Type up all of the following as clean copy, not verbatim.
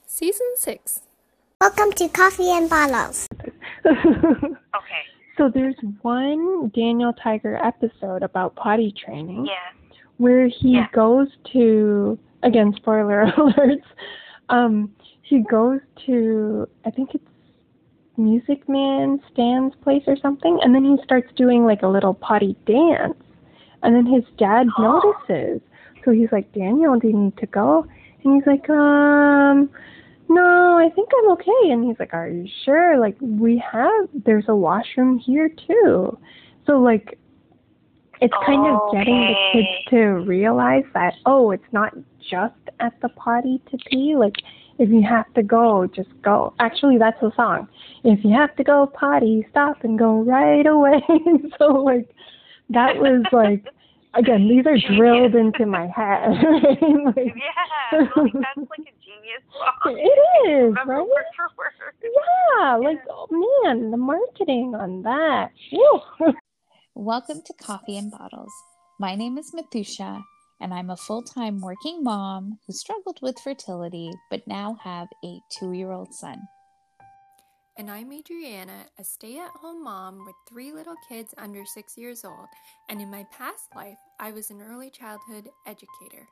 Season 6. Welcome to Coffee and Bottles. Okay. So there's one Daniel Tiger episode about potty training where he goes to, again, spoiler alerts, he goes to, I think it's Music Man Stan's place or something, and then he starts doing like a little potty dance, and then his dad notices. So he's like, Daniel, do you need to go? And he's like, no, I think I'm okay. And he's like, are you sure? Like, there's a washroom here too. So like, it's kind of getting the kids to realize that, it's not just at the potty to pee. Like, if you have to go, just go. Actually, that's the song. If you have to go potty, stop and go right away. So like, that was like, again, these are drilled into my head. Like, that's like a genius song. It is, Remember right? word for word. Yeah, like, oh man, the marketing on that. Whew. Welcome to Coffee and Bottles. My name is Mathusha, and I'm a full-time working mom who struggled with fertility, but now have a 2-year-old son. And I'm Adriana, a stay-at-home mom with 3 little kids under 6 years old. And in my past life, I was an early childhood educator.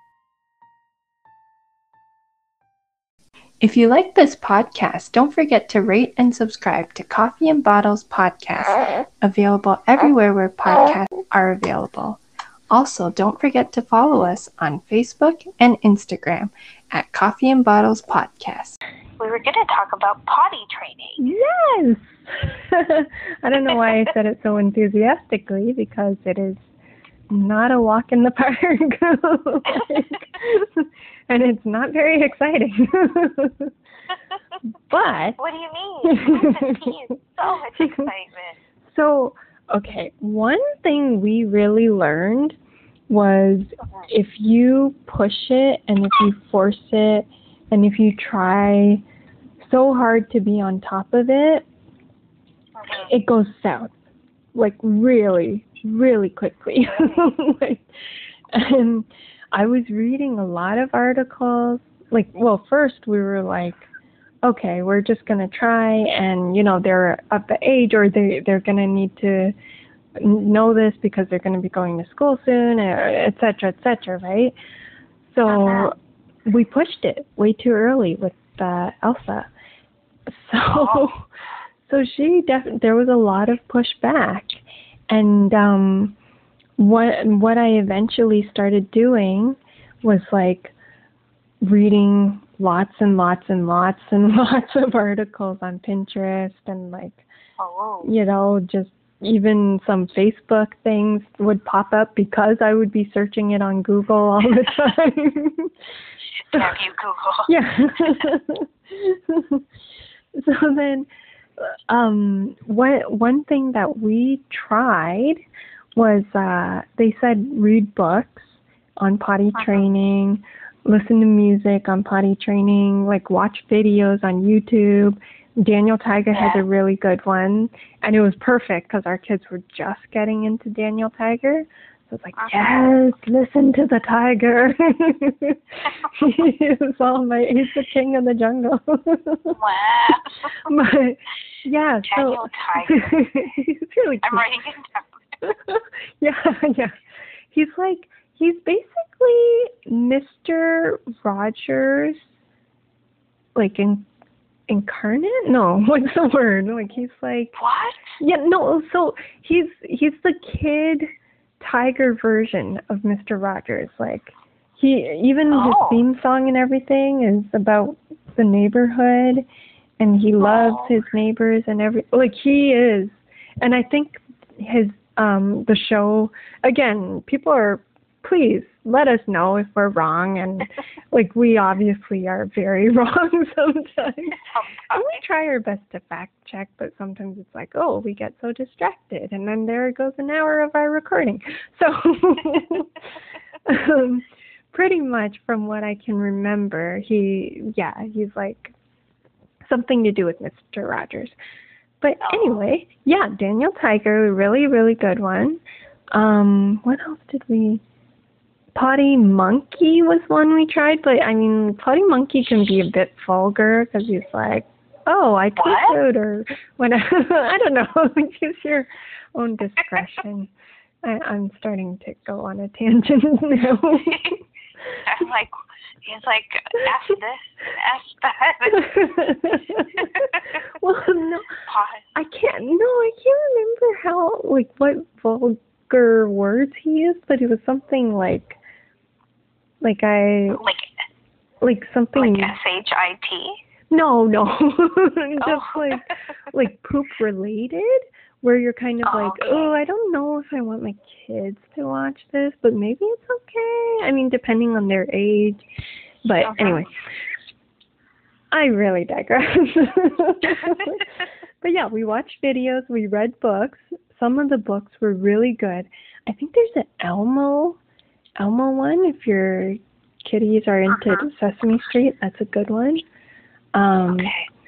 If you like this podcast, don't forget to rate and subscribe to Coffee and Bottles Podcast, available everywhere where podcasts are available. Also, don't forget to follow us on Facebook and Instagram at Coffee and Bottles Podcast. We were going to talk about potty training. Yes! I don't know why I said it so enthusiastically, because it is not a walk in the park. And it's not very exciting. But What do you mean? So much excitement. So, okay, one thing we really learned was if you push it and if you force it and if you try so hard to be on top of it, it goes south, like really, really quickly. And I was reading a lot of articles. Like, well, first we were like, okay, we're just going to try, and, they're of the age, or they're going to need to know this because they're going to be going to school soon, et cetera, right? So we pushed it way too early with Elsa. So there was a lot of pushback, and what I eventually started doing was like reading lots and lots and lots and lots of articles on Pinterest, and like, just even some Facebook things would pop up because I would be searching it on Google all the time. Have you Google? Yeah. So then, one thing that we tried was they said read books on potty training, listen to music on potty training, like watch videos on YouTube. Daniel Tiger has a really good one, and it was perfect because our kids were just getting into Daniel Tiger. So it's like, yes, listen to the tiger. He's the king of the jungle. Wow. But yeah, Daniel Tiger. He's really cute. I'm writing it down. Yeah. He's basically Mr. Rogers, like incarnate? No, what's the word? Like, he's like, what? Yeah, no. So he's the kid tiger version of Mr. Rogers. Like, his theme song and everything is about the neighborhood, and he loves his neighbors and he is. And I think his the show, again, please let us know if we're wrong, and like, we obviously are very wrong sometimes. And we try our best to fact check, but sometimes it's like, we get so distracted, and then there goes an hour of our recording. So pretty much from what I can remember, he's like something to do with Mr. Rogers. But anyway, Daniel Tiger, really, really good one. What else did we Potty Monkey was one we tried, but I mean, Potty Monkey can be a bit vulgar because he's like, oh, I could, or whatever. I don't know. Use your own discretion. I'm starting to go on a tangent now. I'm like, he's like, F this, F that. Well, no, I can't remember how, like, what vulgar words he used, but it was something like something. Like SHIT? No. Just like poop related, where you're kind of like, okay. oh, I don't know if I want my kids to watch this, but maybe it's okay. I mean, depending on their age. But anyway, I really digress. But yeah, we watched videos, we read books. Some of the books were really good. I think there's an Elmo one. If your kiddies are into Sesame Street, that's a good one. Okay.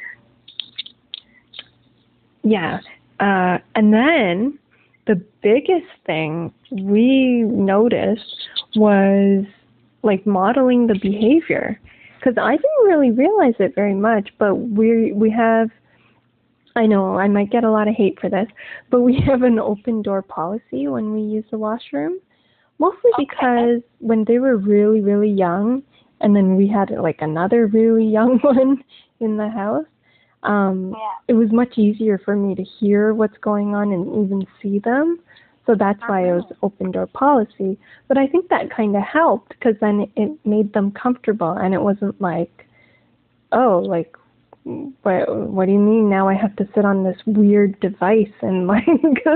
Yeah. And then the biggest thing we noticed was like modeling the behavior. Because I didn't really realize it very much, but we have, I know I might get a lot of hate for this, but we have an open door policy when we use the washroom. Mostly because when they were really, really young, and then we had like another really young one in the house, it was much easier for me to hear what's going on and even see them. So that's why it was open door policy. But I think that kind of helped because then it made them comfortable and it wasn't like, oh, like, what do you mean now I have to sit on this weird device and like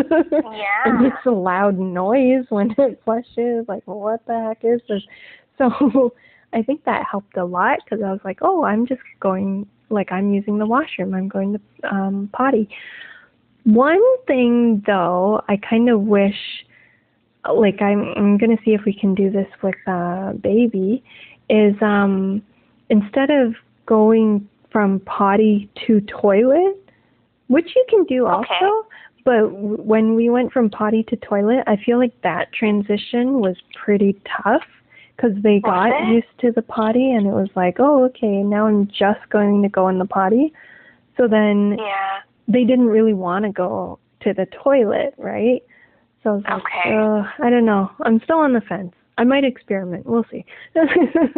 it makes a loud noise when it flushes, like what the heck is this? So I think that helped a lot because I was like, oh, I'm just going, like I'm using the washroom, I'm going to potty. One thing though, I kind of wish, like I'm going to see if we can do this with baby, is instead of going from potty to toilet, which you can do also, but when we went from potty to toilet, I feel like that transition was pretty tough because they got used to the potty and it was like, oh, okay, now I'm just going to go in the potty. So then they didn't really want to go to the toilet, right? So I was like, I don't know. I'm still on the fence. I might experiment. We'll see. And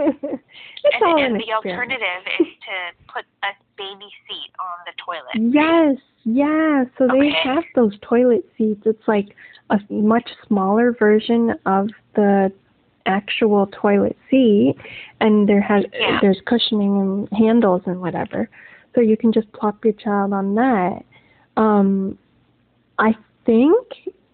the alternative is to put a baby seat on the toilet. Yes, yeah. So they have those toilet seats. It's like a much smaller version of the actual toilet seat, and there's cushioning and handles and whatever. So you can just plop your child on that. I think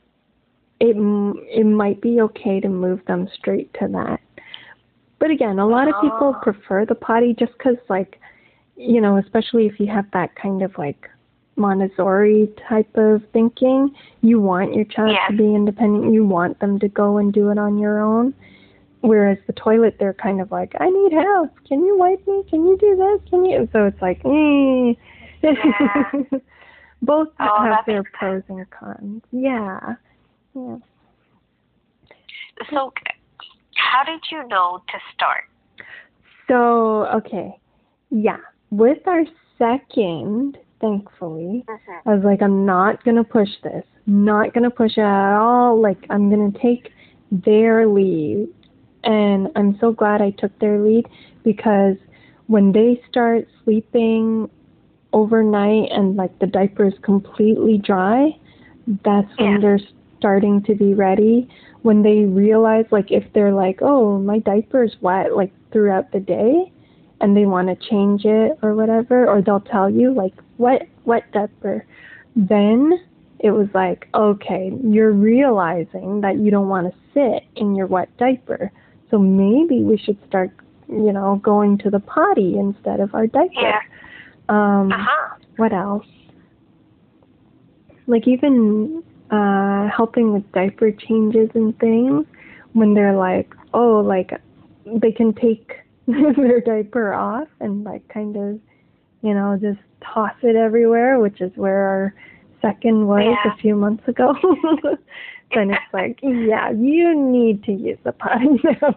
it might be okay to move them straight to that. But again, a lot of people prefer the potty just because, like, you know, especially if you have that kind of like Montessori type of thinking, you want your child to be independent. You want them to go and do it on your own. Whereas the toilet, they're kind of like, I need help. Can you wipe me? Can you do this? Can you? So it's like, both have their pros and cons. Yeah. So how did you know to start? So, with our second, thankfully, I was like, I'm not going to push this. Not going to push it at all. Like, I'm going to take their lead. And I'm so glad I took their lead because when they start sleeping overnight and like the diaper is completely dry, that's when they're starting to be ready. When they realize, like, if they're like, oh, my diaper's wet, like, throughout the day, and they want to change it or whatever, or they'll tell you, like, wet diaper, then it was like, okay, you're realizing that you don't want to sit in your wet diaper, so maybe we should start, you know, going to the potty instead of our diaper. What else? Like, even helping with diaper changes and things when they're like, oh, like they can take their diaper off and like kind of, you know, just toss it everywhere, which is where our second was a few months ago. then it's like, yeah, you need to use the potty now.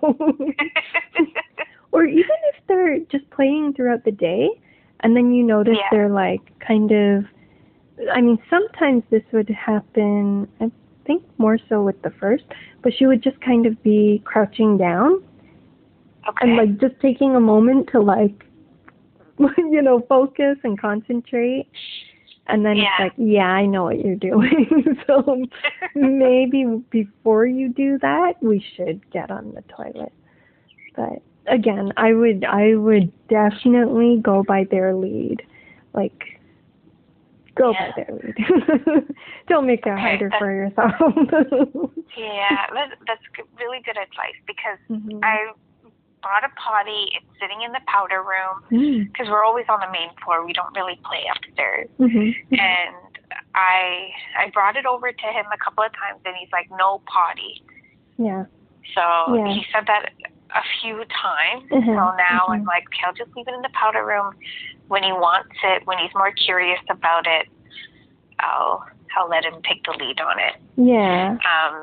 Or even if they're just playing throughout the day, and then you notice they're like kind of, I mean, sometimes this would happen, I think more so with the first, but she would just kind of be crouching down and like just taking a moment to like, you know, focus and concentrate. And then it's like, yeah, I know what you're doing. So maybe before you do that, we should get on the toilet. But again, I would definitely go by their lead. Like, go by their lead. Don't make it harder for yourself. That's really good advice, because I bought a potty. It's sitting in the powder room because we're always on the main floor. We don't really play upstairs. And I brought it over to him a couple of times, and he's like, no potty. Yeah. So he said that a few times. So now I'm like, okay, I'll just leave it in the powder room. When he wants it, when he's more curious about it, I'll let him take the lead on it. Yeah.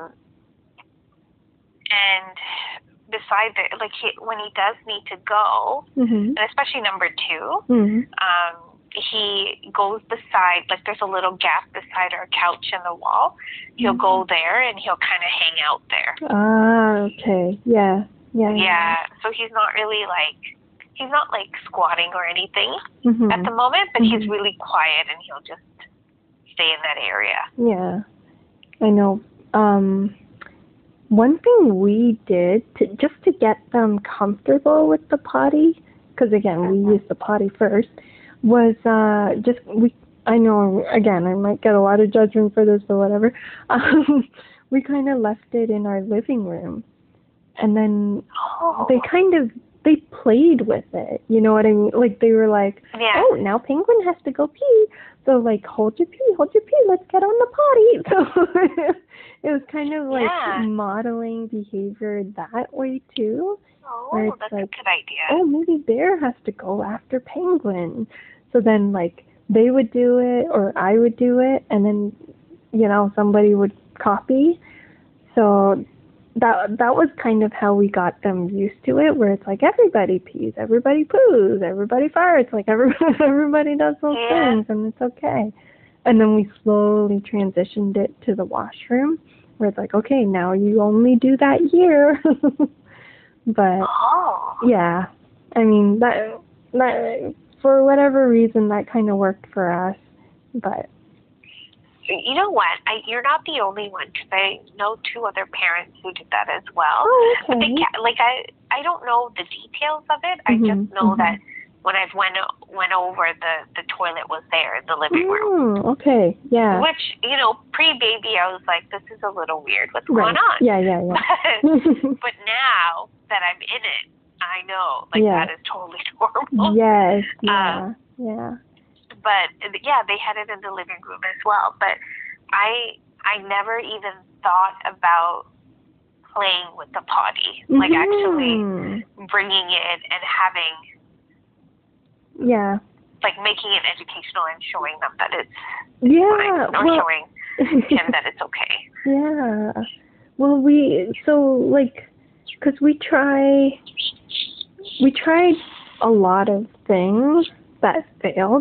And besides it, like when he does need to go, and especially number 2, he goes beside, like there's a little gap beside our couch in the wall. He'll go there and he'll kind of hang out there. Ah, okay. Yeah. So he's not really he's not like squatting or anything at the moment, but he's really quiet and he'll just stay in that area. Yeah, I know. One thing we did just to get them comfortable with the potty, because again, we used the potty first, was I know, again, I might get a lot of judgment for this or whatever, we kind of left it in our living room. And then they played with it. You know what I mean? Like, they were like, oh, now Penguin has to go pee. So, like, hold your pee, let's get on the potty. So it was kind of like modeling behavior that way, too. Oh, that's like, a good idea. Oh, maybe Bear has to go after Penguin. So then, like, they would do it or I would do it, and then, you know, somebody would copy. So that was kind of how we got them used to it, where it's like everybody pees, everybody poos, everybody farts, like everybody does those things, and it's okay. And then we slowly transitioned it to the washroom, where it's like, okay, now you only do that here. But yeah, I mean that for whatever reason that kind of worked for us, but. You know what? You're not the only one, because I know 2 other parents who did that as well. Oh, okay. But I don't know the details of it. I just know that when I went over, the toilet was there in the living room. Okay, yeah. Which, you know, pre-baby, I was like, this is a little weird. What's going on? Yeah. But now that I'm in it, I know, that is totally normal. Yes, yeah. But, yeah, they had it in the living room as well. But I never even thought about playing with the potty, like actually bringing it and having, like making it educational and showing them that it's fine, or showing him that it's okay. Yeah. Well, because we tried a lot of things that failed,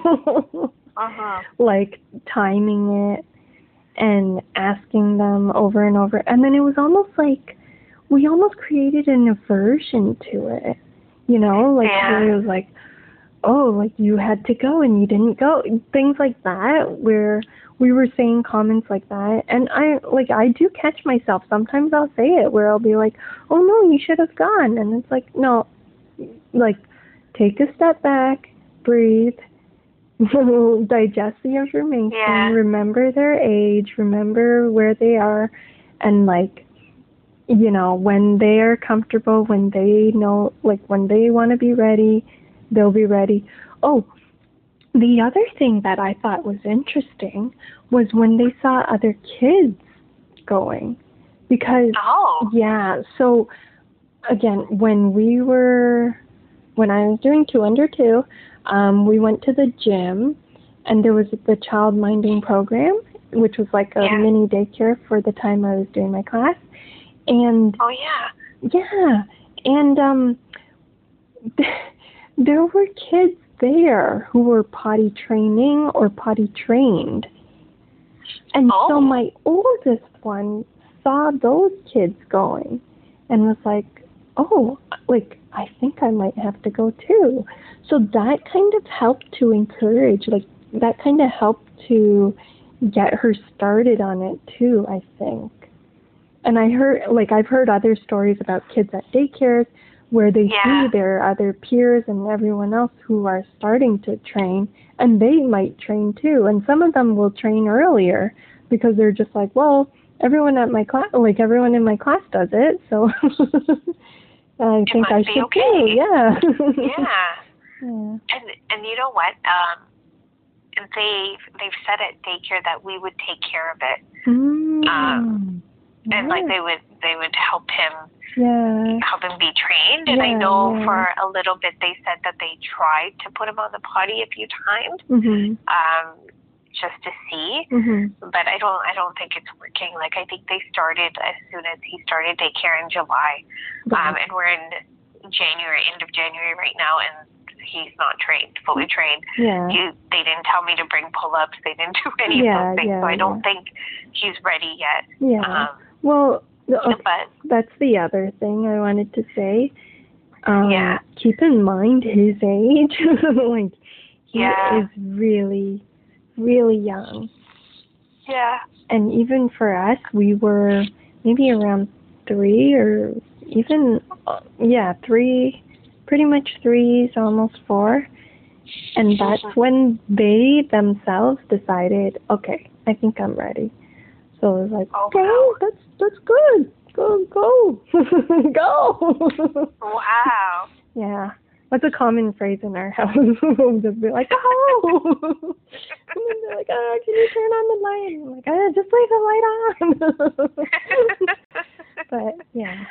like timing it and asking them over and over. And then it was almost like we almost created an aversion to it, you know, like it was like, oh, like you had to go and you didn't go, things like that, where we were saying comments like that. And I do catch myself. Sometimes I'll say it where I'll be like, oh no, you should have gone. And it's like, no, like take a step back, breathe, digest the information, remember their age, remember where they are, and like, you know, when they are comfortable, when they know, like when they want to be ready, they'll be ready. Oh, the other thing that I thought was interesting was when they saw other kids going, because so again, when I was doing 2 Under 2, we went to the gym, and there was the child minding program, which was like a mini daycare for the time I was doing my class. And and there were kids there who were potty training or potty trained. And so my oldest one saw those kids going and was like, oh, like, I think I might have to go too. So that kind of helped to encourage, like, that kind of helped to get her started on it too, I think. And I've heard other stories about kids at daycares where they see their other peers and everyone else who are starting to train, and they might train too. And some of them will train earlier because they're just like, well, everyone in my class does it, so I think I should too. Yeah. And you know what? They've said at daycare that we would take care of it. And like they would help him be trained. And I know for a little bit they said that they tried to put him on the potty a few times, just to see. But I don't think it's working. Like, I think they started as soon as he started daycare in July, and we're in January, end of January right now, and he's not fully trained. They didn't tell me to bring pull-ups. They didn't do any of those things. So I don't think he's ready yet. Well, but that's the other thing I wanted to say. Keep in mind his age. Like, he is really, really young. And even for us, we were maybe around 3 or even, 3, pretty much 3, almost 4. And that's when they themselves decided, okay, I think I'm ready. So it was like, okay, that's good. Go. Go. Wow. Yeah. That's a common phrase in our house. We'll just be like, oh. And then they're like, oh, can you turn on the light? And I'm like, oh, just leave the light on. But, yeah.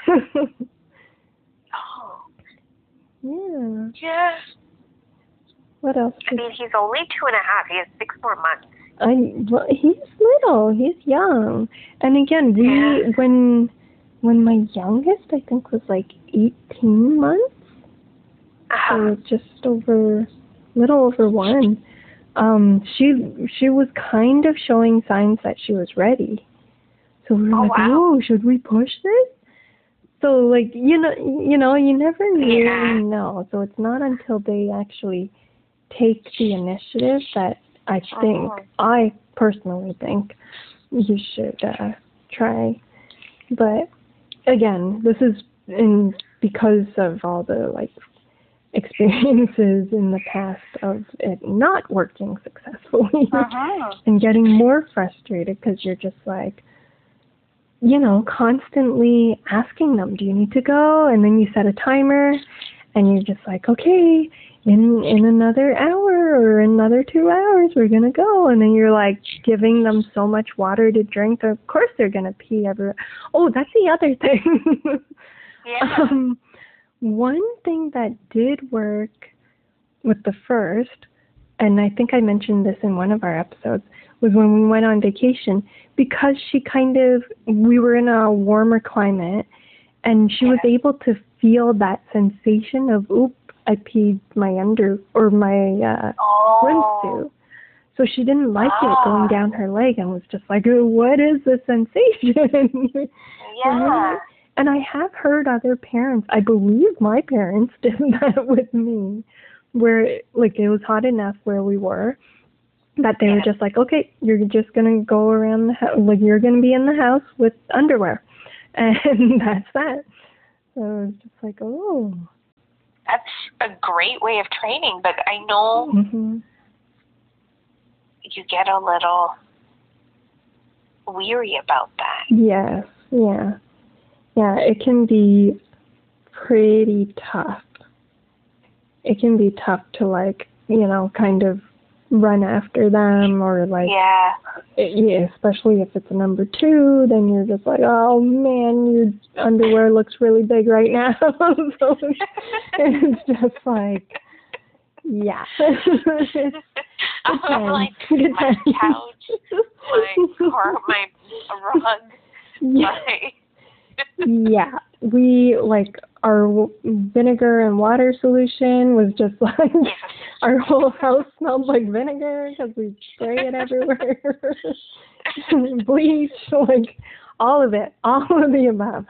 Yeah. What else? I mean, he's only 2.5. He has 6 more months. Well, he's little. He's young. And again, when my youngest, I think, was like 18 months, so just little over 1, she was kind of showing signs that she was ready. So we were oh, should we push this? So, like, you know, you never really know. So it's not until they actually take the initiative that I personally think you should try. But again, this is because of all the, like, experiences in the past of it not working successfully and getting more frustrated because you're just like, you know, constantly asking them, do you need to go? And then you set a timer and you're just like, okay, in another hour or another 2 hours, we're going to go. And then you're like giving them so much water to drink. Of course they're going to pee everywhere. Oh, that's the other thing. One thing that did work with the first, and I think I mentioned this in one of our episodes, was when we went on vacation, because we were in a warmer climate, and she was able to feel that sensation of, oop, I peed my swimsuit. So she didn't like it going down her leg and was just like, oh, what is this sensation? And I have heard other parents, I believe my parents did that with me, where, like, it was hot enough where we were that they were just like, okay, you're just going to go around the house, like, you're going to be in the house with underwear. And that's that. So it was just like, oh. That's a great way of training, but I know you get a little weary about that. Yes, yeah. Yeah, it can be pretty tough. It can be tough to, like, you know, kind of run after them or, like, especially if it's a number 2, then you're just like, oh, man, your underwear looks really big right now. So it's just like, yeah. Like, my couch my rug. Yeah. Yeah. We, like, our vinegar and water solution was just like, our whole house smelled like vinegar because we spray it everywhere. Bleach, like, all of it. All of the above.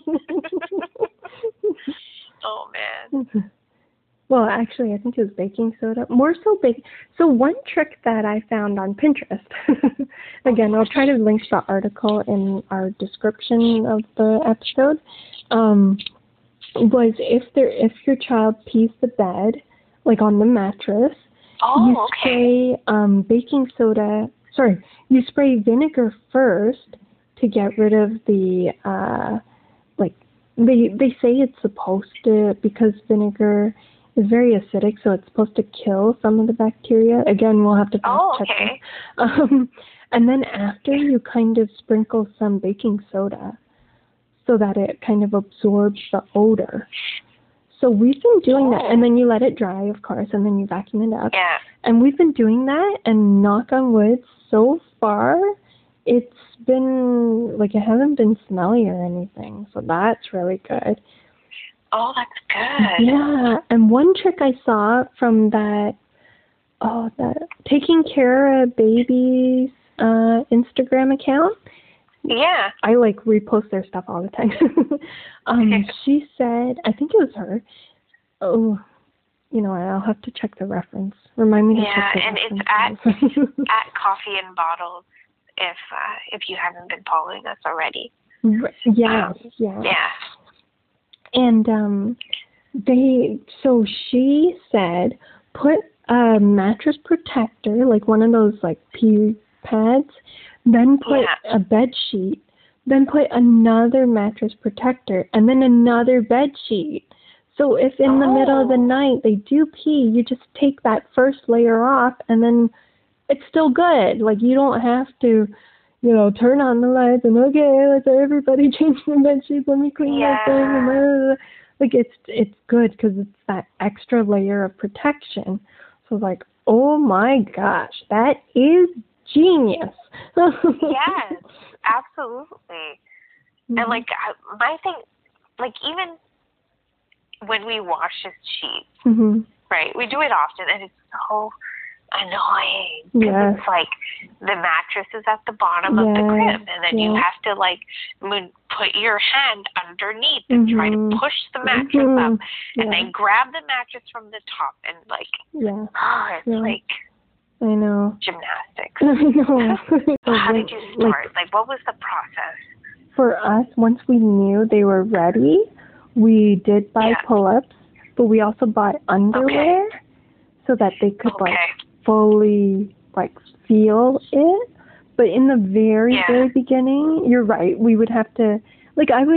Oh, man. Well, actually, I think it was baking soda. More so baking. So one trick that I found on Pinterest, again, I'll try to link the article in our description of the episode, was if your child pees the bed, like on the mattress, you spray baking soda. Sorry, you spray vinegar first to get rid of the They say it's supposed to, because vinegar is very acidic, so it's supposed to kill some of the bacteria. Again, we'll have to check it. And then after, you kind of sprinkle some baking soda so that it kind of absorbs the odor. So we've been doing that, and then you let it dry, of course, and then you vacuum it up. Yeah. And we've been doing that, and knock on wood, so far, it's been, like, it hasn't been smelly or anything, so that's really good. Oh, that's good. Yeah, and one trick I saw from that Taking Care of Babies Instagram account. Yeah. I, like, repost their stuff all the time. She said, I think it was her. Oh, you know, I'll have to check the reference. Remind me to check the reference. Yeah, and it's at Coffee and Bottles if you haven't been following us already. Yeah. And so she said, put a mattress protector, like one of those like pee pads, then put a bed sheet, then put another mattress protector, and then another bed sheet. So if in the middle of the night they do pee, you just take that first layer off, and then it's still good. Like, you don't have to, you know, turn on the lights and, okay, let's everybody change their bed sheets, let me clean that thing. And blah, blah, blah. Like, it's good because it's that extra layer of protection. So, like, oh my gosh, that is genius. Yes, absolutely. Mm-hmm. And, like, my thing, like, even when we wash his sheets, right, we do it often, and it's so annoying because it's like the mattress is at the bottom of the crib, and then you have to, like, put your hand underneath and try to push the mattress up, and then grab the mattress from the top, and, like, it's like, I know, gymnastics. I know. How did you start? Like, what was the process? For us, once we knew they were ready, we did buy pull-ups, but we also bought underwear so that they could like fully like feel it. But in the very beginning, you're right. We would have to, like, I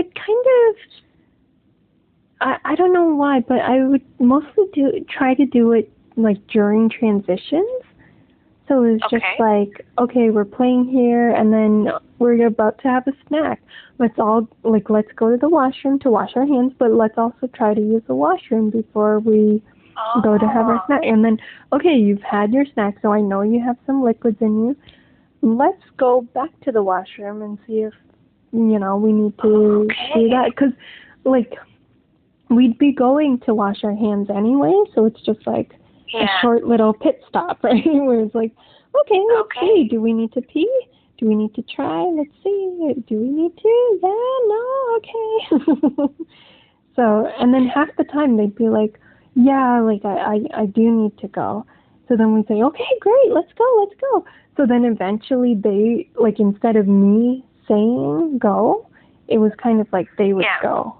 don't know why, but I would mostly try to do it like during transitions. So it was just like, okay, we're playing here, and then we're about to have a snack. Let's go to the washroom to wash our hands, but let's also try to use the washroom before we go to have our snack. And then, okay, you've had your snack, so I know you have some liquids in you. Let's go back to the washroom and see if, you know, we need to do that. Because, like, we'd be going to wash our hands anyway, so it's just like a short little pit stop, right? Where it's like, okay, let's see. Do we need to pee? Do we need to try? Let's see. Do we need to? Yeah, no, okay. So, and then half the time they'd be like, yeah, like, I do need to go. So then we'd say, okay, great, let's go. So then eventually they, like, instead of me saying go, it was kind of like they would go.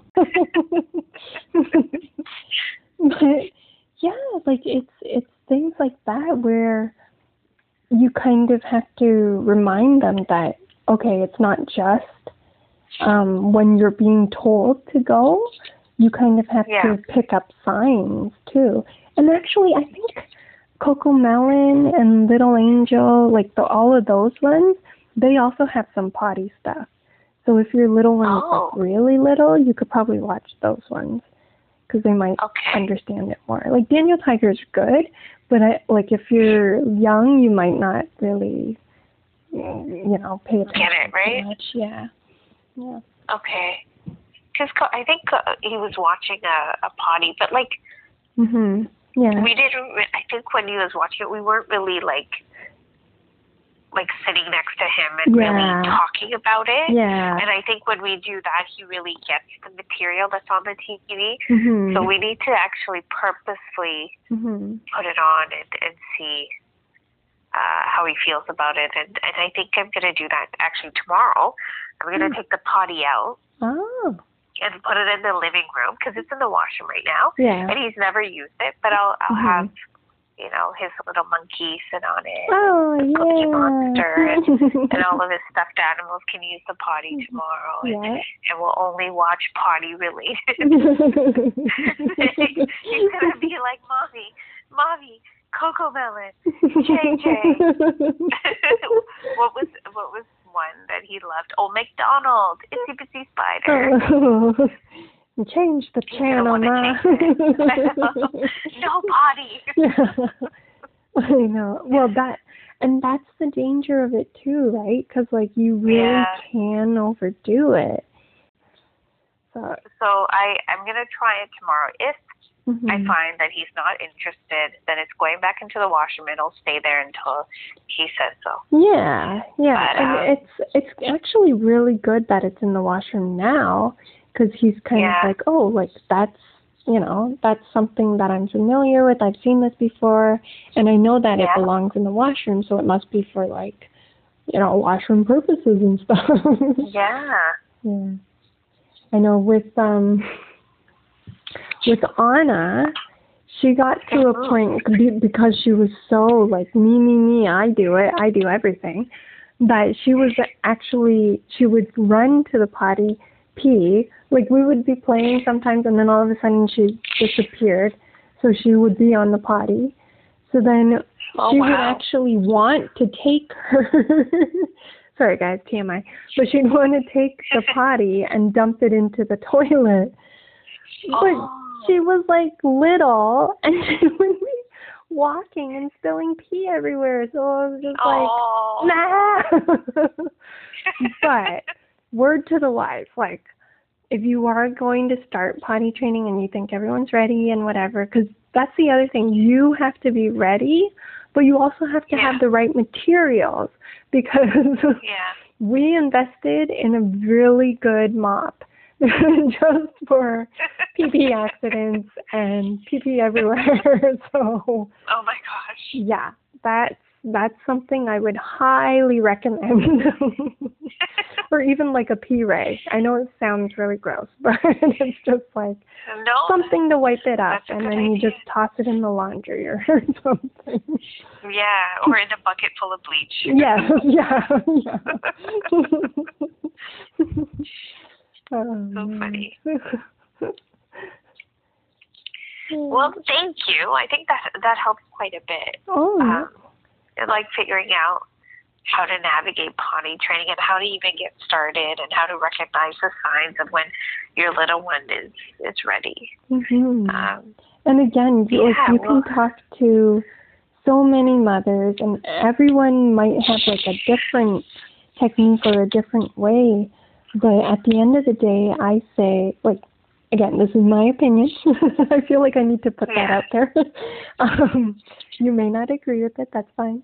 But yeah, like, it's things like that where you kind of have to remind them that, okay, it's not just when you're being told to go, you kind of have to pick up signs too. And actually, I think Coco Melon and Little Angel, like all of those ones, they also have some potty stuff. So if your little one is like really little, you could probably watch those ones because they might understand it more. Like Daniel Tiger is good, but if you're young, you might not really pay attention get it, right? too much. Yeah. Yeah. Okay. Because I think he was watching a potty, but like, yeah. we didn't. I think when he was watching it, we weren't really like sitting next to him and really talking about it. Yeah. And I think when we do that, he really gets the material that's on the TV. So we need to actually purposely put it on and see how he feels about it. And I think I'm going to do that actually tomorrow. I'm going to take the potty out. Oh. And put it in the living room because it's in the washroom right now. Yeah. And he's never used it, but I'll have, his little monkey sit on it. Oh, the Cookie Monster yeah. and all of his stuffed animals can use the potty tomorrow. Yeah. And we'll only watch potty related. He's going to be like, Mommy, Coco Melon, JJ. What was one that he loved? Oh, McDonald's, Itsy Bitsy Spider. Oh. Change the channel, Ma. No potty. Yeah. I know. Well, that's the danger of it too, right? Because you really can overdo it. So I'm gonna try it tomorrow. If I find that he's not interested, then it's going back into the washroom. It'll stay there until he says so. Yeah. But, and it's actually really good that it's in the washroom now, because he's kind of like, oh, that's something that I'm familiar with. I've seen this before, and I know that it belongs in the washroom, so it must be for washroom purposes and stuff. Yeah. Yeah. I know with Anna, she got to a point because she was so me, I do it, I do everything, that she would run to the potty, pee. We would be playing sometimes, and then all of a sudden she disappeared. So she would be on the potty. So then she would actually want to take her. Sorry, guys, TMI. But she'd want to take the potty and dump it into the toilet. But she was little, and she would be walking and spilling pee everywhere. So I was just nah. But word to the wise, if you are going to start potty training and you think everyone's ready and whatever, because that's the other thing, you have to be ready, but you also have to have the right materials, because we invested in a really good mop just for pee accidents and pee everywhere. So, oh my gosh. Yeah, that's something I would highly recommend. Or even a pee ray. I know it sounds really gross, but it's just something to wipe it up, and then you just toss it in the laundry or something. Yeah, or in a bucket full of bleach. Yeah. So funny. Well, thank you. I think that helps quite a bit. Figuring out how to navigate potty training and how to even get started and how to recognize the signs of when your little one is ready. And again, you can talk to so many mothers, and everyone might have a different technique or a different way. But at the end of the day, I say, again, this is my opinion. I feel like I need to put that out there. You may not agree with it. That's fine.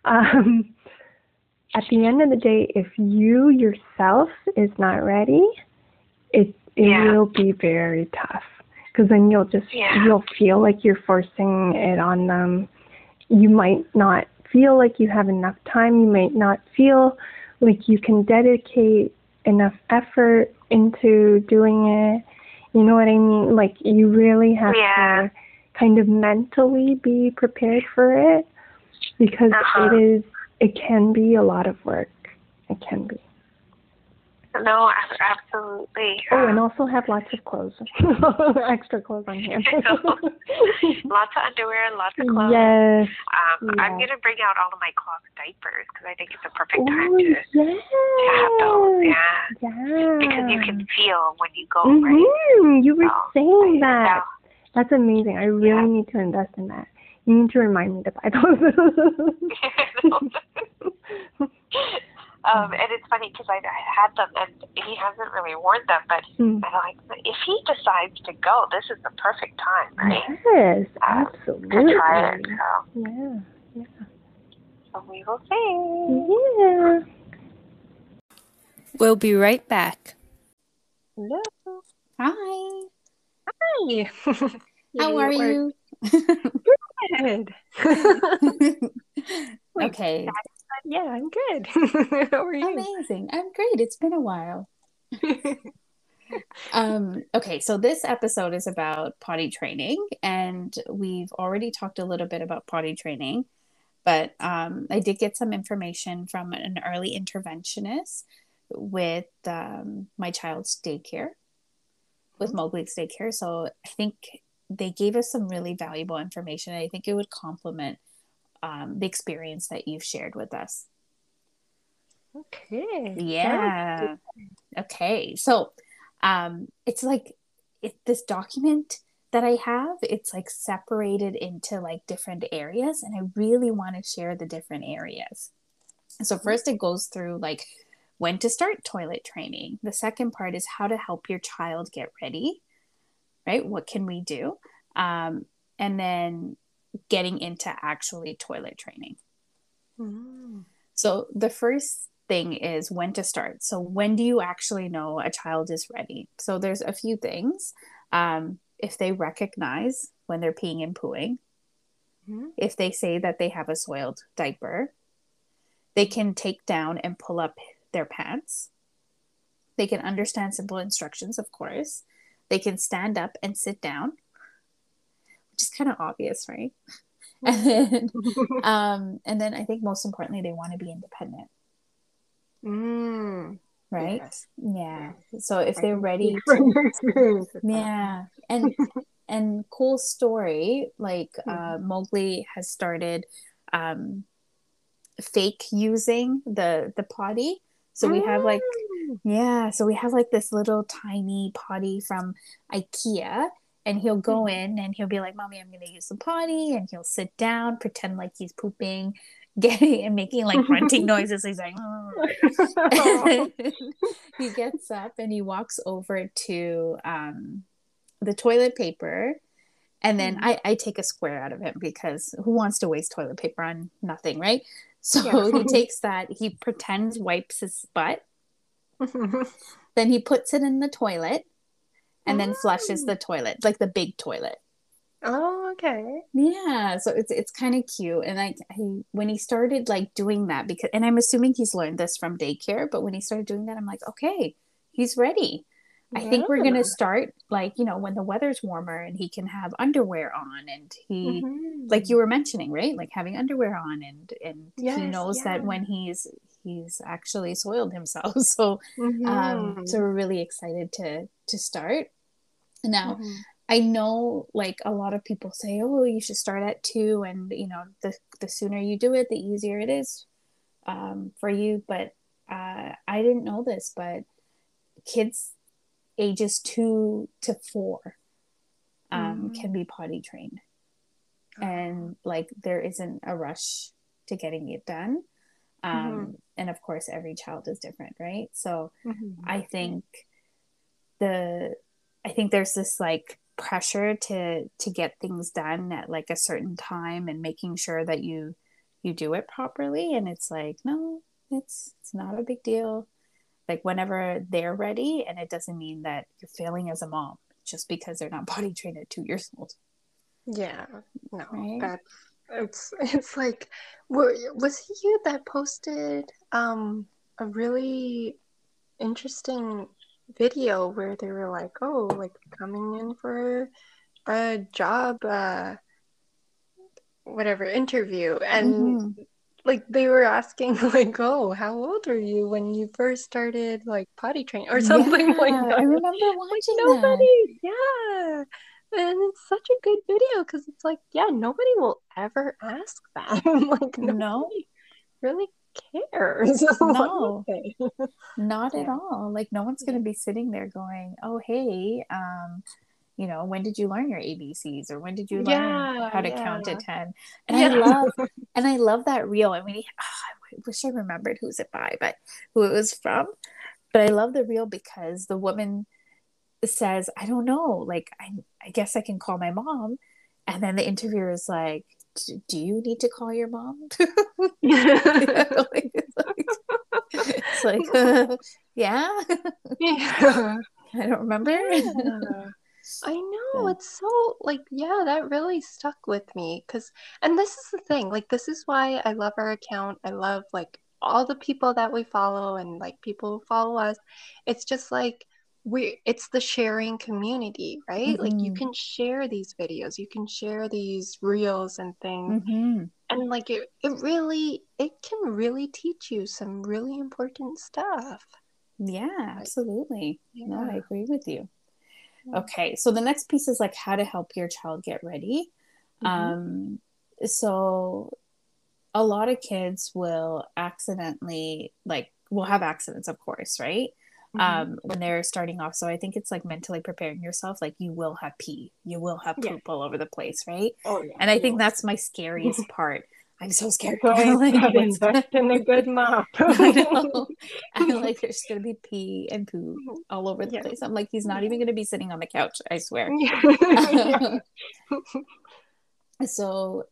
At the end of the day, if you yourself is not ready, it will be very tough. Because then you'll feel like you're forcing it on them. You might not feel like you have enough time. You might not feel like you can dedicate enough effort into doing it. You know what I mean? You really have to kind of mentally be prepared for it, because it can be a lot of work. It can be. No, absolutely. Oh, and also have lots of clothes. Extra clothes on hand. Lots of underwear, lots of clothes. Yes. I'm going to bring out all of my cloth diapers, because I think it's a perfect time to have those. Yeah. Because you can feel when you go, right? You were saying that. That's amazing. I really need to invest in that. You need to remind me to buy those. And it's funny because I had them, and he hasn't really worn them, but I'm like, if he decides to go, this is the perfect time, right? Yes, absolutely. To try it. So. Yeah. So we will see. Yeah. We'll be right back. Hello. Hi. Hi. How are you? Good. Okay. Yeah, I'm good. How are you? Amazing. I'm great. It's been a while. Okay, so this episode is about potty training, and we've already talked a little bit about potty training, but I did get some information from an early interventionist with my child's daycare, with Mowgli's daycare. So I think they gave us some really valuable information. I think it would complement the experience that you've shared with us. Okay. Yeah. Okay. So it's like this document that I have, it's like separated into like different areas, and I really want to share the different areas. So first it goes through like when to start toilet training. The second part is how to help your child get ready, right? What can we do? And then getting into actually toilet training. So the first thing is when to start. So when do you actually know a child is ready? So there's a few things. If they recognize when they're peeing and pooing, if they say that they have a soiled diaper, they can take down and pull up their pants. They can understand simple instructions, of course. They can stand up and sit down, which is kind of obvious, right? And then I think most importantly, they want to be independent. Right? Yes. Yeah. So if they're ready to, yeah. And cool story, like Mowgli has started fake using the potty. So we have like, so we have like this little tiny potty from IKEA, and he'll go in and he'll be like, Mommy, I'm going to use the potty. And he'll sit down, pretend like he's pooping, getting and making like grunting noises. He's like, he gets up and he walks over to the toilet paper. And then I take a square out of him, because who wants to waste toilet paper on nothing, right? So he takes that, he pretends wipes his butt. Then he puts it in the toilet and then flushes the toilet, like the big toilet. Oh, okay. Yeah, so it's kind of cute. And when he started like doing that, and I'm assuming he's learned this from daycare, but when he started doing that, I'm like, okay, he's ready. I think we're going to start like, when the weather's warmer and he can have underwear on, and he, like you were mentioning, right? Like having underwear on, and he knows that when he's actually soiled himself. So, so we're really excited to start. Now, I know like a lot of people say, oh, you should start at 2, and the sooner you do it, the easier it is for you. But I didn't know this, but kids ages 2 to 4 can be potty trained, and like there isn't a rush to getting it done. And of course every child is different, right? So I think there's this like pressure to get things done at like a certain time, and making sure that you do it properly. And it's like, no, it's not a big deal. Like whenever they're ready, and it doesn't mean that you're failing as a mom just because they're not potty trained at 2 years old. Yeah, no, right? It's like, was it you that posted a really interesting video where they were like, oh, like coming in for a job, whatever interview, and like they were asking like, oh, how old were you when you first started like potty training or something like that? I remember watching nobody, that. And it's such a good video, because it's like, nobody will ever ask that. Like nobody really cares. No, not at all. Like no one's going to be sitting there going, oh, hey, when did you learn your ABCs, or when did you learn how to count to 10? And I love that reel. I mean, I wish I remembered who's it by, but who it was from. But I love the reel because the woman says, I don't know, like, I guess I can call my mom. And then the interviewer is like, do you need to call your mom? It's like, yeah. I don't remember. I know, it's so, like, that really stuck with me, and this is the thing, like, this is why I love our account. I love, like, all the people that we follow, and, like, people who follow us. It's just like it's the sharing community, right? Like, you can share these videos, you can share these reels and things, and, like, it can really teach you some really important stuff. Yeah, absolutely. No, I agree with you. Okay, so the next piece is like how to help your child get ready. So a lot of kids will accidentally, like, will have accidents, of course, right? When they're starting off. So I think it's like mentally preparing yourself, like you will have pee, you will have poop all over the place, right? Oh, yeah. And I think that's my scariest part. I'm so scared. Invest in a good mop. I know. I'm like, there's gonna be pee and poo all over the place. I'm like, he's not even gonna be sitting on the couch, I swear. So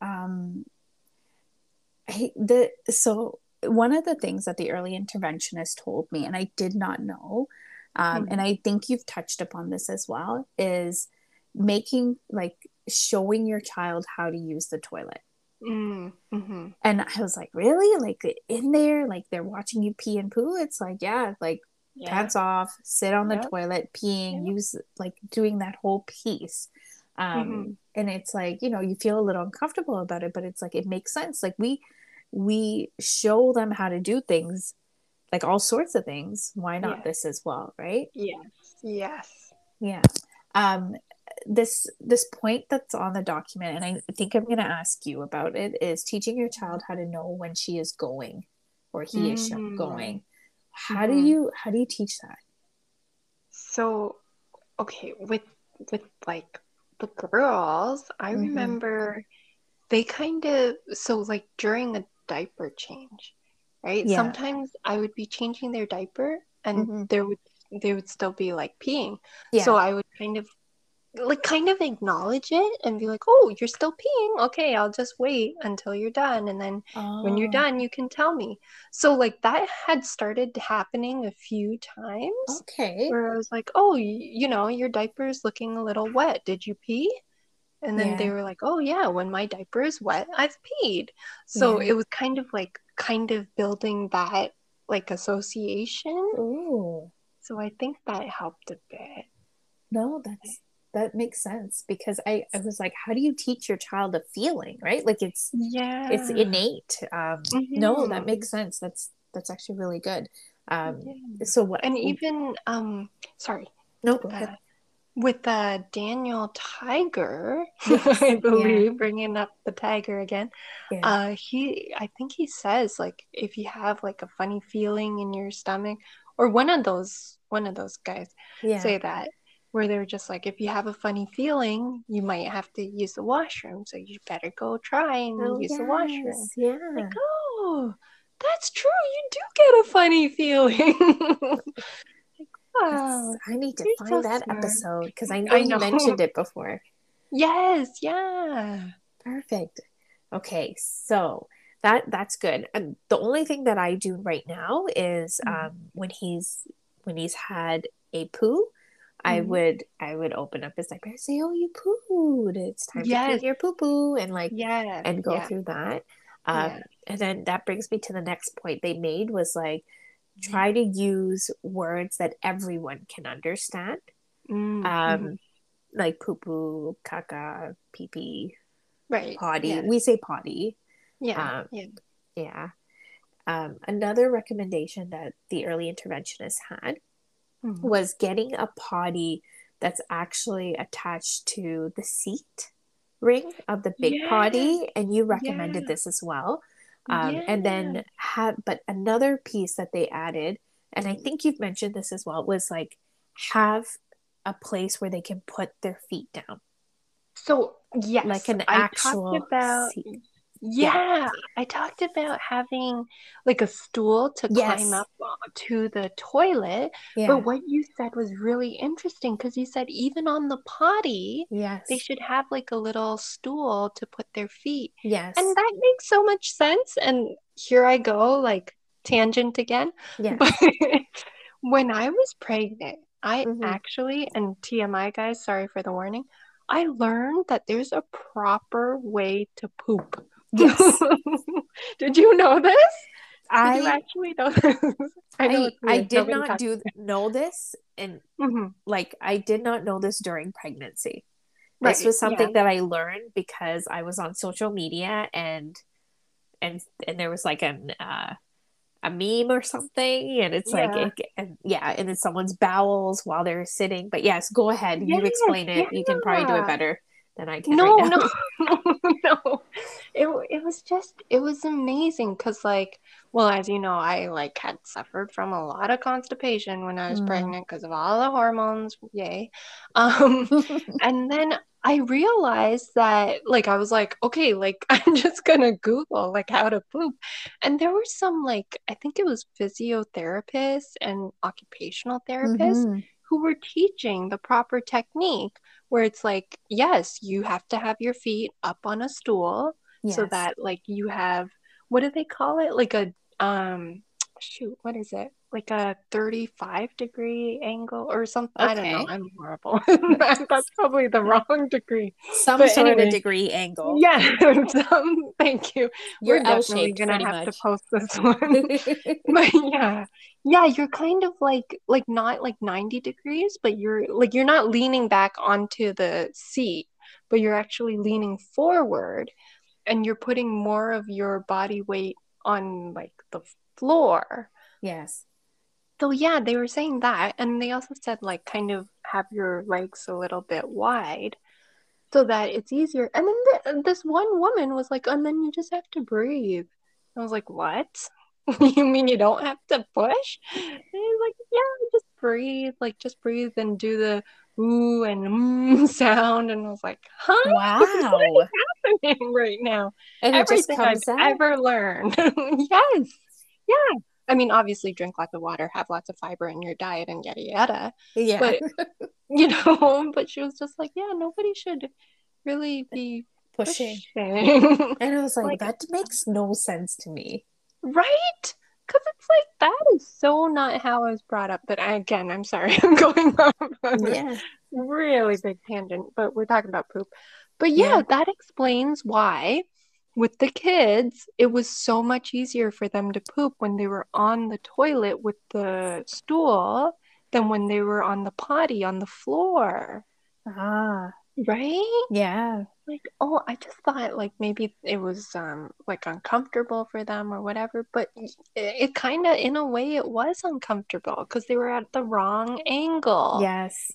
one of the things that the early interventionist told me, and I did not know, and I think you've touched upon this as well, is showing your child how to use the toilet. And I was like, really? Like, in there, like, they're watching you pee and poo? It's like, pants off, sit on the toilet, peeing, use, like, doing that whole piece. And it's like, you feel a little uncomfortable about it, but it's like, it makes sense. Like, we show them how to do things, like all sorts of things. Why not this as well, right? Yes. Yeah. This point that's on the document, and I think I'm going to ask you about it, is teaching your child how to know when she is going or he is going. How do you teach that? So, okay, with like the girls, I remember they kind of, so like during a diaper change, right? Yeah. Sometimes I would be changing their diaper and they would still be like peeing. Yeah. So I would kind of acknowledge it and be like, oh, you're still peeing. Okay, I'll just wait until you're done. And then when you're done, you can tell me. So like that had started happening a few times. Okay. Where I was like, oh, your diaper is looking a little wet. Did you pee? And then they were like, oh yeah, when my diaper is wet, I've peed. So it was kind of building that like association. Ooh. So I think that helped a bit. No, that makes sense, because I was like, how do you teach your child a feeling, right? Like it's innate. No, that makes sense. That's actually really good. So what? And even sorry. No, go ahead. With Daniel Tiger, I believe, bringing up the tiger again. I think he says, like, if you have like a funny feeling in your stomach, or one of those guys say that, where they're just like, if you have a funny feeling, you might have to use the washroom, so you better go try and use the washroom. Yeah. Like, oh, that's true. You do get a funny feeling. Wow. I need to find that episode, because I know you mentioned it before. Yes, yeah. Perfect. Okay, so that's good. And the only thing that I do right now is when he's had a poo, I would open up his diaper and say, "Oh, you pooed. It's time to clean your poo poo," and and go through that. And then that brings me to the next point they made, was like, try to use words that everyone can understand. Like poo poo, caca, pee pee, potty. Yeah. We say potty. Yeah. Another recommendation that the early interventionist had was getting a potty that's actually attached to the seat ring of the big potty, and you recommended this as well. And then but another piece that they added, and I think you've mentioned this as well, was like have a place where they can put their feet down. So yes, like an I actual talked about seat. yeah, I talked about having like a stool to climb Yes. up to the toilet. Yeah. But what you said was really interesting because you said even on the potty, Yes. they should have like a little stool to put their feet. Yes. And that makes so much sense. And here I go, like tangent again. Yes. But when I was pregnant, I Mhm. actually, and TMI guys, sorry for the warning, I learned that there's a proper way to poop. Yes. Did you know this? Did you I actually know this? I know it's I weird. did Nobody not talks. know this, and Mhm. like I did not know this during pregnancy. Right. This was Yeah. something that I learned because I was on social media and there was like a meme or something, and it's like Yeah. and it's someone's bowels while they're sitting. But yes, go ahead. You Yes. explain it. You can probably do it Yeah. better than I can No, right now. no. It was just it was amazing because like well as you know I like had suffered from a lot of constipation when I was pregnant because of all the hormones, yay. And then I realized that like I was like okay like I'm just gonna Google like how to poop, and there were some like I think it was physiotherapists and occupational therapists Mhm. who were teaching the proper technique where it's like, yes, you have to have your feet up on a stool so Yes. that like you have what do they call it? Like a shoot, what is it? Like a 35-degree angle or something. I don't know. Okay. I'm horrible. That's probably the wrong degree. Some But sort of anyway, degree angle. yeah, thank you. You're We're definitely L-shaped gonna pretty have to much. post this one. But yeah, you're kind of like not like 90 degrees, but you're not leaning back onto the seat, but you're actually leaning forward and you're putting more of your body weight on like the floor. Yes. So yeah, they were saying that, and they also said like kind of have your legs a little bit wide so that it's easier. And then this one woman was like, and then you just have to breathe. I was like, what? You mean you don't have to push? And he's like, yeah, just breathe and do the ooh and sound. And I was like, huh? Wow. What is happening right now? And it just Everything I've comes out. ever learned. Yes. Yeah. I mean, obviously drink lots of water, have lots of fiber in your diet and yada yada. Yeah. But but she was just like, yeah, nobody should really be pushing. And I was like, that makes no sense to me. Right? Because it's like, that is so not how I was brought up. But again, I'm sorry, I'm going off on a really big tangent, but we're talking about poop. But yeah, that explains why with the kids, it was so much easier for them to poop when they were on the toilet with the stool than when they were on the potty on the floor. Ah. Right? Yeah. Like, oh, I just thought like maybe it was like uncomfortable for them or whatever, but it kind of in a way it was uncomfortable because they were at the wrong angle. Yes.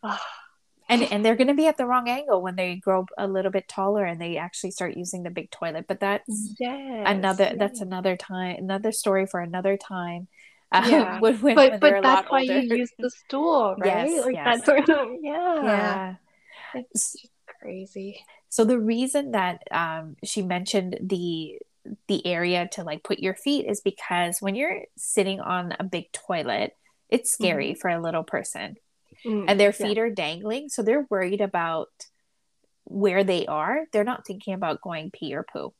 And they're going to be at the wrong angle when they grow a little bit taller and they actually start using the big toilet. But that's another time, another story for another time. Yeah. When but they're that's a lot why older. you use the stool, right? Yes, like yes. that's yeah. It's just crazy. So the reason that she mentioned the area to like put your feet is because when you're sitting on a big toilet, it's scary for a little person. And their feet are dangling, so they're worried about where they are. They're not thinking about going pee or poo.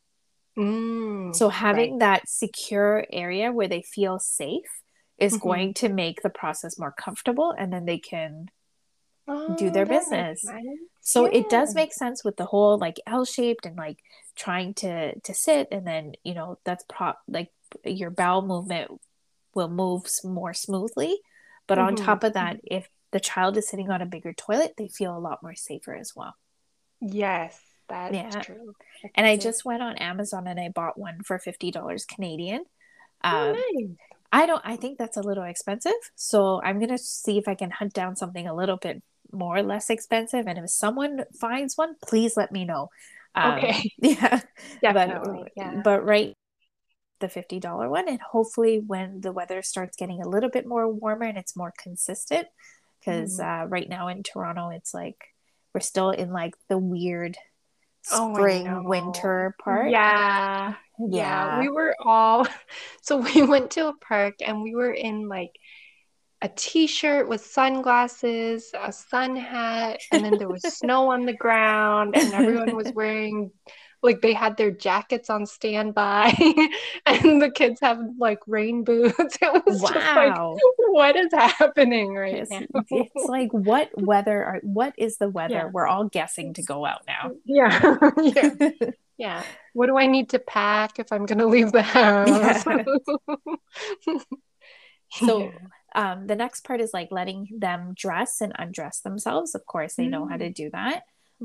So having that secure area where they feel safe is going to make the process more comfortable, and then they can do their business. So it does make sense with the whole like L-shaped and like trying to sit, and then that's like your bowel movement will move more smoothly. But on top of that, if the child is sitting on a bigger toilet, they feel a lot more safer as well. Yes, that's true. And I just went on Amazon and I bought one for $50 Canadian. Nice. I think that's a little expensive. So I'm going to see if I can hunt down something a little bit more or less expensive. And if someone finds one, please let me know. Okay. Yeah. Definitely. But right, the $50 one. And hopefully when the weather starts getting a little bit more warmer and it's more consistent, because right now in Toronto, it's like we're still in like the weird spring winter part. Yeah. We were all so we went to a park and we were in like a t-shirt with sunglasses, a sun hat, and then there was snow on the ground and everyone was wearing like they had their jackets on standby and the kids have like rain boots. It was just like, what is happening right now? It's like, what is the weather? Yeah. We're all guessing to go out now. Yeah. Yeah. What do I need to pack if I'm going to leave the house? Yeah. So the next part is like letting them dress and undress themselves. Of course, they know how to do that.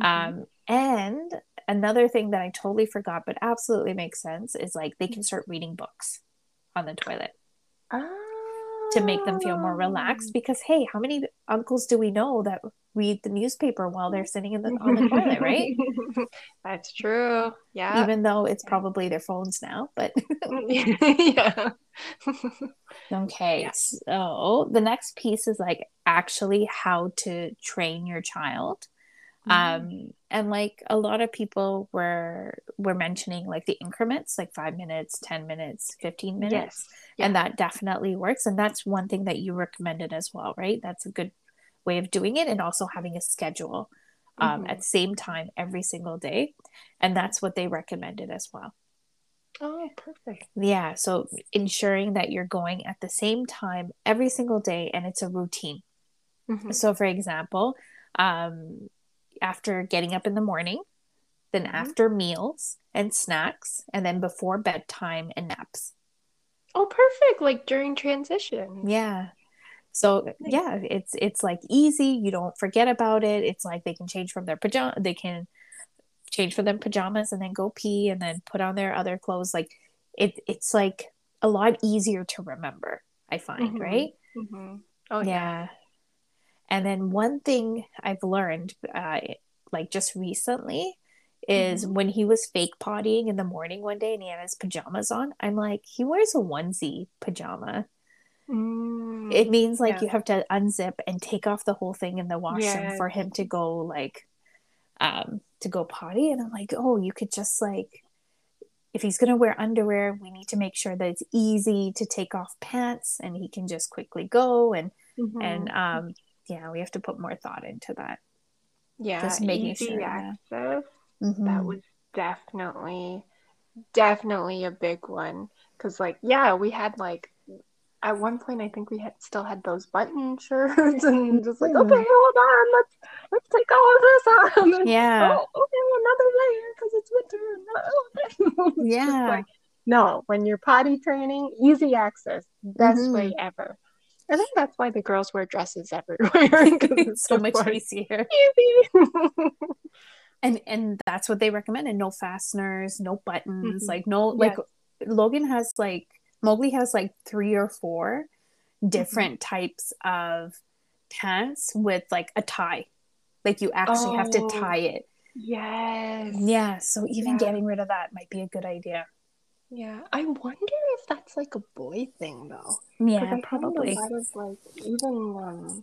And another thing that I totally forgot, but absolutely makes sense, is like they can start reading books on the toilet to make them feel more relaxed. Because hey, how many uncles do we know that read the newspaper while they're sitting on the toilet, right? That's true. Yeah. Even though it's probably their phones now, but yeah. Okay, so the next piece is like actually how to train your child. And like a lot of people were mentioning like the increments, like 5 minutes, 10 minutes, 15 minutes. Yes. Yeah. And that definitely works. And that's one thing that you recommended as well, right? That's a good way of doing it. And also having a schedule at the same time every single day. And that's what they recommended as well. Oh, perfect. Yeah. So ensuring that you're going at the same time every single day and it's a routine. So for example, after getting up in the morning, then after meals and snacks, and then before bedtime and naps. Oh, perfect. Like during transition. Yeah. So yeah, it's like easy. You don't forget about it. It's like they can change from their pajamas. They can change for their pajamas and then go pee and then put on their other clothes. Like it's like a lot easier to remember, I find, right? Oh yeah. And then one thing I've learned, like just recently, is when he was fake pottying in the morning one day and he had his pajamas on, I'm like, he wears a onesie pajama. It means like you have to unzip and take off the whole thing in the washroom for him to go like, to go potty. And I'm like, oh, you could just like, if he's going to wear underwear, we need to make sure that it's easy to take off pants and he can just quickly go. And yeah, we have to put more thought into that. Yeah, just making easy access. That was definitely a big one. Because, like, yeah, we had, like, at one point, I think we still had those button shirts and just like, okay, hold on, let's take all of this off. And then, another layer because it's winter. Yeah. Like, no, when you're potty training, easy access, best way ever. I think that's why the girls wear dresses everywhere. It's so much easier. Easy. And that's what they recommended. No fasteners, no buttons, like no, like Mowgli has like 3 or 4 different types of pants with like a tie. Like you actually have to tie it. Yes. Yeah. So even getting rid of that might be a good idea. Yeah, I wonder if that's like a boy thing though. Yeah, probably. A lot of like even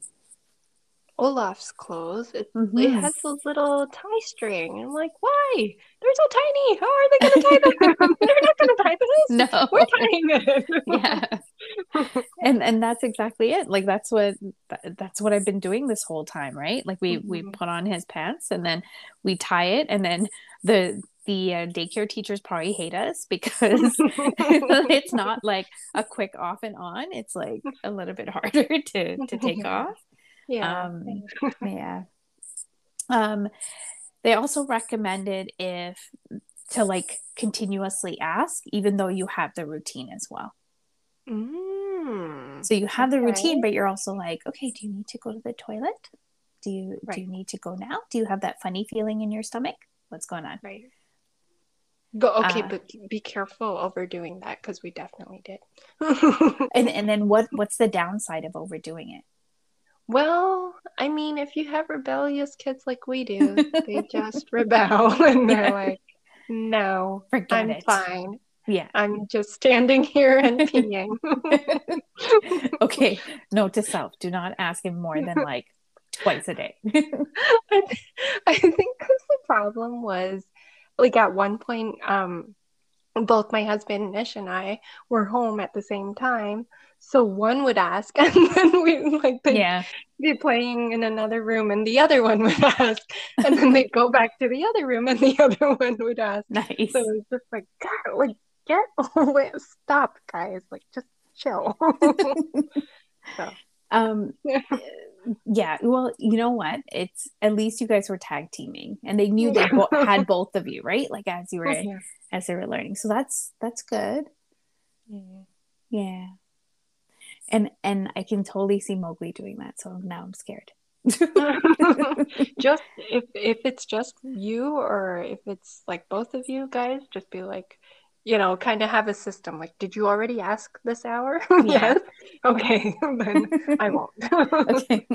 Olaf's clothes, it has those little tie string. I'm like, why? They're so tiny. How are they going to tie them? They're not going to tie this. No, we're tying it. Yeah, and that's exactly it. Like that's what I've been doing this whole time, right? Like we put on his pants and then we tie it, and then the daycare teachers probably hate us because it's not like a quick off and on. It's like a little bit harder to take off. Yeah. They also recommended to like continuously ask, even though you have the routine as well. So you have the routine, but you're also like, okay, do you need to go to the toilet? Do you need to go now? Do you have that funny feeling in your stomach? What's going on? Right. But be careful overdoing that because we definitely did. and then what's the downside of overdoing it? Well, I mean, if you have rebellious kids like we do, they just rebel and they're like, no, I'm fine. Yeah. I'm just standing here and peeing. Okay. Note to self, do not ask him more than like twice a day. I think because the problem was, like, at one point, both my husband Nish and I were home at the same time. So one would ask, and then we they'd be playing in another room, and the other one would ask, and then they'd go back to the other room, and the other one would ask. Nice. So it was just like, God, like, get away, stop, guys, like, just chill. So. Yeah, well, you know what? It's at least you guys were tag teaming, and they knew they had both of you, right? Like as you were as they were learning. So that's good. Yeah. And I can totally see Mowgli doing that. So now I'm scared. Just if it's just you, or if it's like both of you guys, just be like, kind of have a system. Like, did you already ask this hour? Yes. Okay, then I won't. Okay.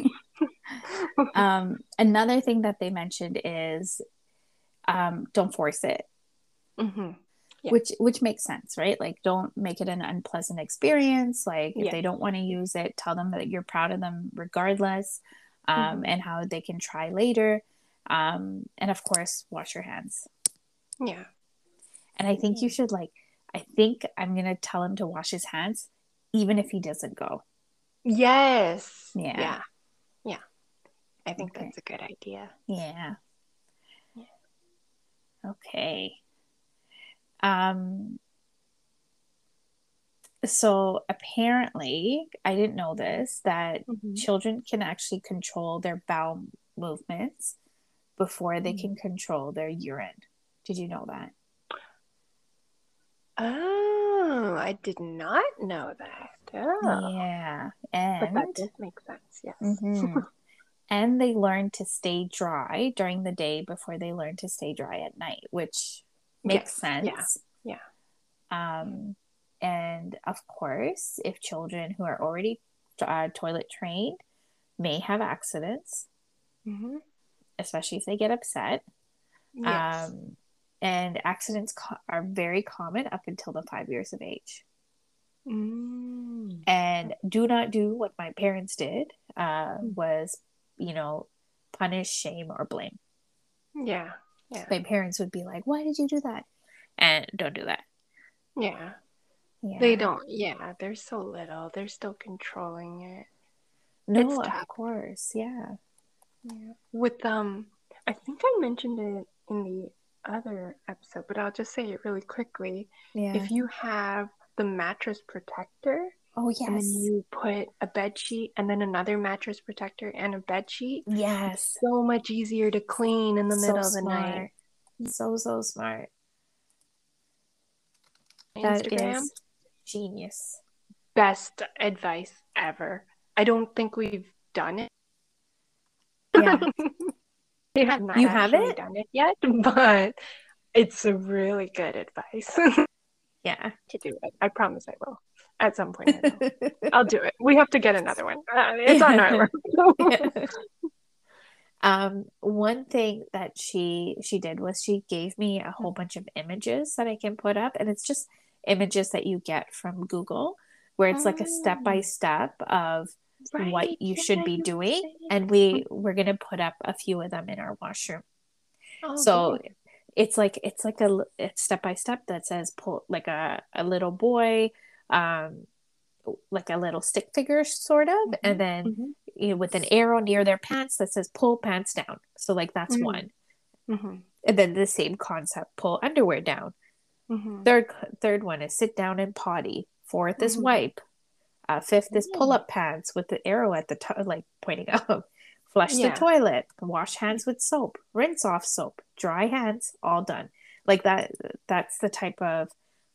Another thing that they mentioned is don't force it. Mm-hmm. Yeah. Which makes sense, right? Like, don't make it an unpleasant experience. Like, if they don't want to use it, tell them that you're proud of them regardless, and how they can try later. And of course, wash your hands. Yeah. And I think you should, I think I'm going to tell him to wash his hands, even if he doesn't go. Yes. Yeah. Yeah. I think that's a good idea. Yeah. Okay. So apparently, I didn't know this, that children can actually control their bowel movements before they can control their urine. Did you know that? Oh, I did not know that. Oh. Yeah. But that does make sense, yes. Mm-hmm. And they learn to stay dry during the day before they learn to stay dry at night, which makes sense. Yeah. And of course, if children who are already toilet trained may have accidents, especially if they get upset. Yes. And accidents are very common up until the 5 years of age. And do not do what my parents did, was, punish, shame, or blame. Yeah. My parents would be like, why did you do that? And don't do that. Yeah. They don't. Yeah, they're so little. They're still controlling it. No, of course. Yeah. With I think I mentioned it in the other episode, but I'll just say it really quickly. Yeah. If you have the mattress protector, oh yes, and then you put a bed sheet and then another mattress protector and a bed sheet, yes, it's so much easier to clean in the middle of the night. So smart. Instagram is genius. Best advice ever. I don't think we've done it. Yeah. We have not actually done it yet, but it's a really good advice. Yeah. To do it. I promise I will. At some point I will. I'll do it. We have to get another one. It's on our list. One thing that she did was she gave me a whole bunch of images that I can put up, and it's just images that you get from Google, where it's like a step-by-step of what you should be doing, and we're gonna put up a few of them in our washroom. So it's like a step-by-step that says pull, like a little boy, like a little stick figure sort of, and then with an arrow near their pants that says pull pants down. So like that's one. And then the same concept, pull underwear down. Third one is sit down and potty. Fourth is wipe. Fifth is pull up pants with the arrow at the top, like pointing up. Flush the toilet. Wash hands with soap. Rinse off soap. Dry hands. All done. Like that. That's the type of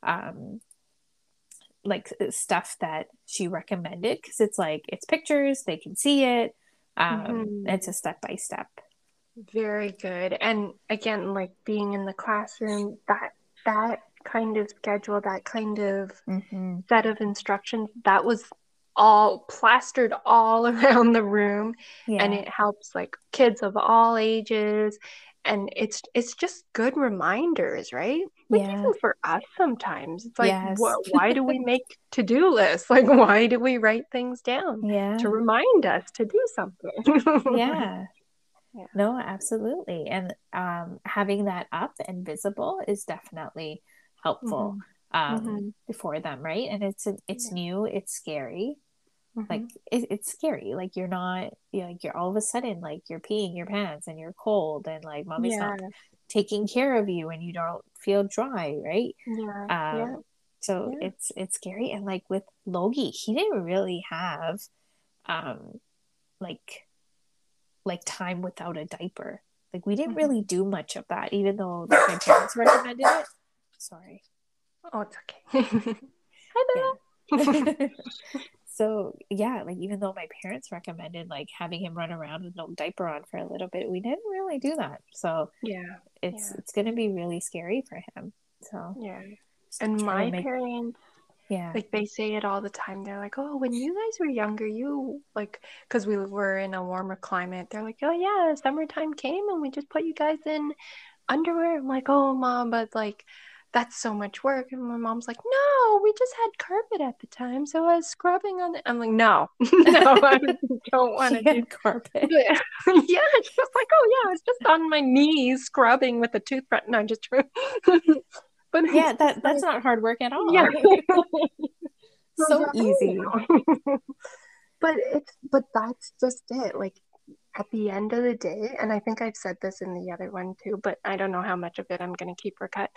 like stuff that she recommended, because it's like it's pictures, they can see it. It's a step-by-step. Very good. And again, like being in the classroom, that kind of schedule, that kind of set of instructions, that was all plastered all around the room, and it helps like kids of all ages, and it's just good reminders, right? Like even for us sometimes, it's like, why do we make to-do lists? Like, why do we write things down? To remind us to do something. Yeah. No, absolutely. And having that up and visible is definitely helpful for them, right? And it's new, it's scary. Like it's scary. Like you're all of a sudden like you're peeing your pants and you're cold and like mommy's not taking care of you and you don't feel dry, right? So it's scary. And like with Logie, he didn't really have like time without a diaper. Like we didn't really do much of that, even though like, my parents recommended it. Sorry. Oh, it's okay. Hi, Bella. So yeah, like even though my parents recommended like having him run around with no diaper on for a little bit, we didn't really do that. So it's gonna be really scary for him. So and my parents, like they say it all the time. They're like, oh, when you guys were younger, you like, because we were in a warmer climate, they're like, oh yeah, summertime came and we just put you guys in underwear. I'm like, oh mom, but like that's so much work. And my mom's like, no, we just had carpet at the time, so I was scrubbing on it. I'm like, no, I don't want to do carpet. Yeah, she was like, oh yeah, I was just on my knees scrubbing with a toothbrush. No, just but yeah, that's not hard work at all. Yeah. So easy. But that's just it. Like at the end of the day, and I think I've said this in the other one too, but I don't know how much of it I'm going to keep or cut.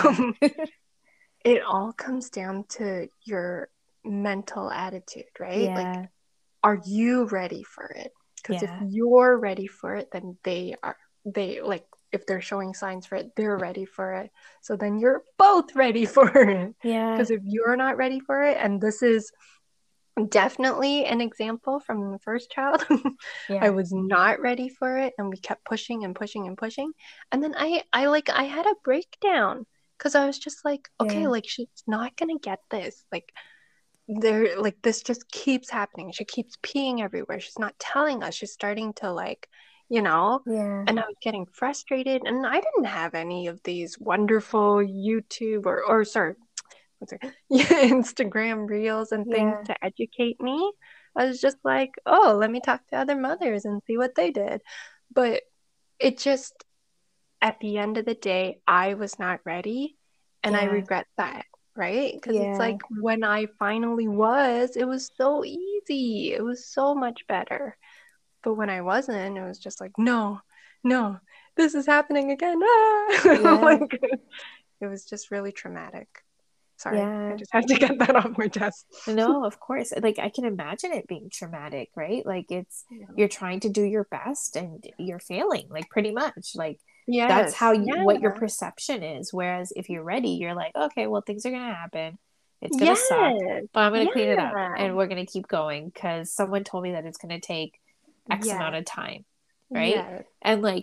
It all comes down to your mental attitude, right? Like, are you ready for it? Because if you're ready for it, then they like, if they're showing signs for it, they're ready for it. So then you're both ready for it. Because if you're not ready for it, and this is definitely an example from the first child, I was not ready for it, and we kept pushing and pushing and pushing, and then I had a breakdown because I was just like, okay, like she's not gonna get this, like there, like this just keeps happening. She keeps peeing everywhere. She's not telling us. She's starting to like, and I was getting frustrated, and I didn't have any of these wonderful YouTube or sorry, Instagram reels and things to educate me. I was just like, oh, let me talk to other mothers and see what they did. But it just, at the end of the day, I was not ready, and I regret that, right? Because it's like when I finally was, it was so easy. It was so much better. But when I wasn't, it was just like, no, this is happening again. Like, it was just really traumatic. Sorry, I just had to get that off my chest. No, of course. Like I can imagine it being traumatic, right? Like it's you're trying to do your best and you're failing, like pretty much. Like that's how what your perception is. Whereas if you're ready, you're like, okay, well things are gonna happen. It's gonna suck, but I'm gonna clean it up and we're gonna keep going because someone told me that it's gonna take X amount of time, right? And like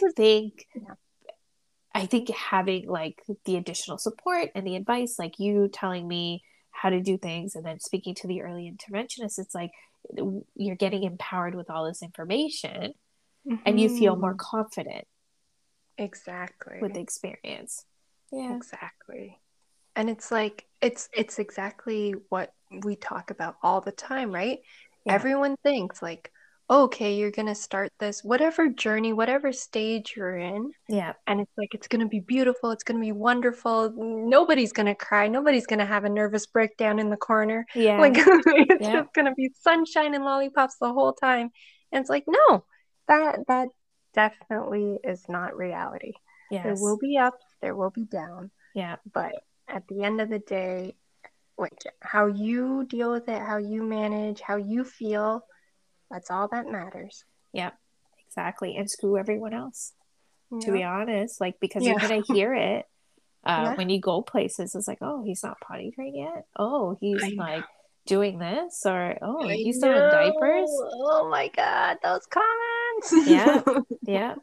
I think having like the additional support and the advice, like you telling me how to do things and then speaking to the early interventionists, it's like you're getting empowered with all this information and you feel more confident. Exactly. With the experience. Yeah. Exactly. And it's like, it's exactly what we talk about all the time, right? Everyone thinks like, okay, you're going to start this, whatever journey, whatever stage you're in. And it's like, it's going to be beautiful. It's going to be wonderful. Nobody's going to cry. Nobody's going to have a nervous breakdown in the corner. Like, it's just going to be sunshine and lollipops the whole time. And it's like, no, that definitely is not reality. There will be ups, there will be downs. But at the end of the day, like how you deal with it, how you manage, how you feel, that's all that matters. Exactly. And screw everyone else, to be honest, like because you're gonna hear it when you go places. It's like, oh, he's not potty trained yet, oh, he's like doing this, or oh, he's still in diapers. Oh my god, those comments. Yeah.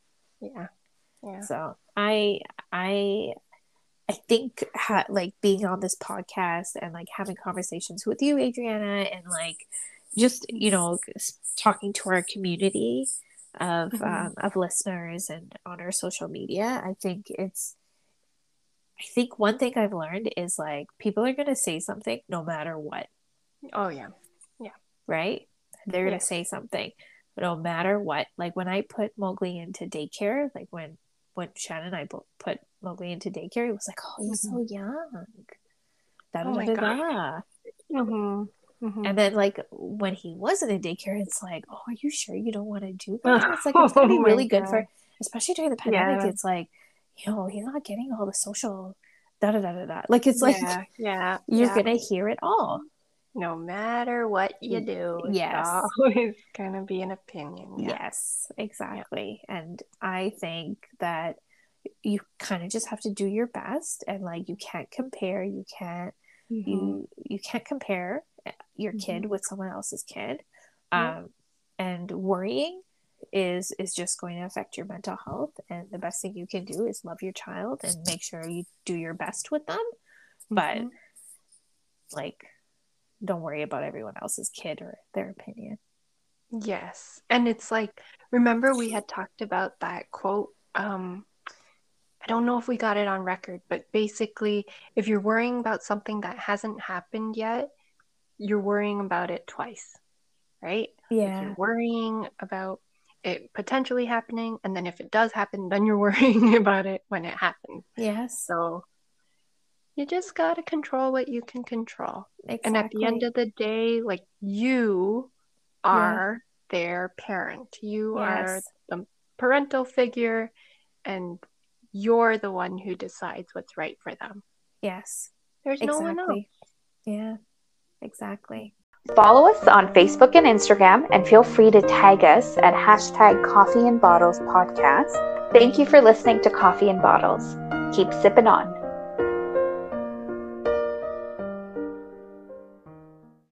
So I think like being on this podcast and like having conversations with you, Adriana, and like just talking to our community of listeners and on our social media, I think I think one thing I've learned is like people are going to say something no matter what. Oh, yeah. Yeah. Right? They're going to say something no matter what. Like when I put Mowgli into daycare, like when Shannon and I put Mowgli into daycare, he was like, oh, he's so young. Oh my God. And then like when he wasn't in daycare, it's like, oh, are you sure you don't want to do that? It's like it's gonna be really good for, especially during the pandemic. It's like, you know, he's not getting all the social da da da da da. Like it's like you're gonna hear it all. No matter what you do, yes, it's always gonna be an opinion. Yes, exactly. And I think that you kind of just have to do your best, and like you can't compare. You can't you can't compare your kid with someone else's kid. And worrying is just going to affect your mental health. And the best thing you can do is love your child and make sure you do your best with them. But like, don't worry about everyone else's kid or their opinion. Yes. And it's like, remember we had talked about that quote. I don't know if we got it on record, but basically, if you're worrying about something that hasn't happened yet, you're worrying about it twice, right? Yeah. If you're worrying about it potentially happening, and then if it does happen, then you're worrying about it when it happens. Yes. So you just got to control what you can control. Exactly. And at the end of the day, like, you are their parent. You are the parental figure, and you're the one who decides what's right for them. Yes. There's no one else. Yeah, exactly. Follow us on Facebook and Instagram, and feel free to tag us at #Coffee and Bottles Podcast. Thank you for listening to Coffee and Bottles. Keep sipping on.